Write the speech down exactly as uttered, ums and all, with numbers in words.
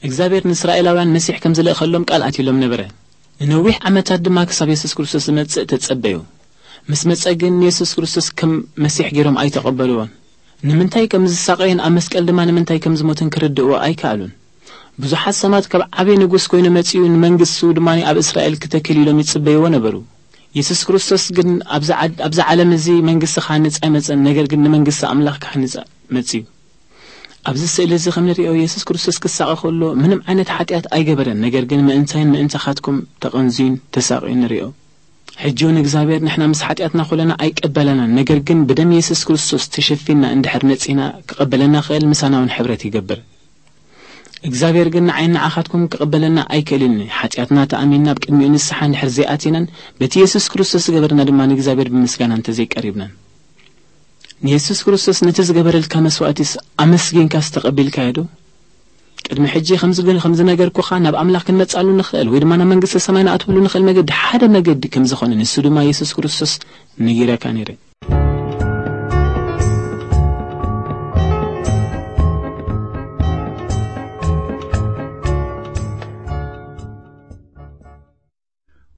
እግዚአብሔር ንእስራኤላውያን መሲሕ ከም ዝለእኸሎም ቃል ኣትሎም ነበረ ነዊሕ ዓመታት ድማ ክሳብ ኢየሱስ ክርስቶስ መጽእ ተጸበዩ ምስ መጸግን ኢየሱስ ክርስቶስ ከም መሲሕ ገይሮም ኣይተቀበሉዎን ንምንታይ ከም ዝሳቀይን ኣብ መስቀል ድማ ንምንታይ ከም ዝሞትን ክርድእዎ ኣይከኣሉን ብዙሓት ሰማት ካብ ዓበይ ንጉስ ኮይኑ መጽኡ ንመንግስቱ ድማ ኣብ እስራኤል ከተክል ኢሎም ይጽበይዎ ነበሩ ኢየሱስ ክርስቶስ ግን ኣብዛ ኣብዛ ዓለም እዚ መንግስት ካንጽ ኣይመጽን ነገር ግን ንመንግስት ኣምላኽ ካንጽ መጽኡ ኣብዚ ስእሊ እዚ ከም ንሪኦ ኢየሱስ ክርስቶስ ክሳቀ ከሎ ምንም ዓይነት ሓጢያት ኣይገበረን ነገር ግን ምእንታይን ምእንታኻትኩም ተቐንዙን ተሳቂን ንሪኦ ሕጂውን እግዚአብሔር ንሕና ምስ ሓጢያትና ኮለና ኣይቀበለና ነገር ግን ብደም ኢየሱስ ክርስቶስ ተሸፊና እንድሕር ነጽና ክቀበለና ኸል ምሳናውን ሕብረት ይገብር እግዚአብሔር ግን ዓይንና ኣኻትኩም ክቀበለና ኣይከልን ሓጢያትና ተኣሚንና ብቅድሚኡ ንስሓ እንድሕር ዘይኣቲናን በቲ ኢየሱስ ክርስቶስ ገበርና ድማ ንእግዚአብሔር ብምስጋና እንተዘይቀሪብና ኢየሱስ ክርስቶስ ነቲ ዝገበረልካ መስዋዕትስ ኣመስጊንካ ዝተቀበልካ ይዶ ቅድሚ ሕጂ ከምዚ ግን ከምዚ ነገር ኮኻ ናብ ኣምላኽ ክንመጻሉ ንኽእል ወይ ድማ ናብ መንግስቲ ሰማይ ንኣትውሉ ንኽእል መገዲ ሓደ መገዲ ከም ዝኾነ ንሱ ድማ ኢየሱስ ክርስቶስ ንገረካ ነይረ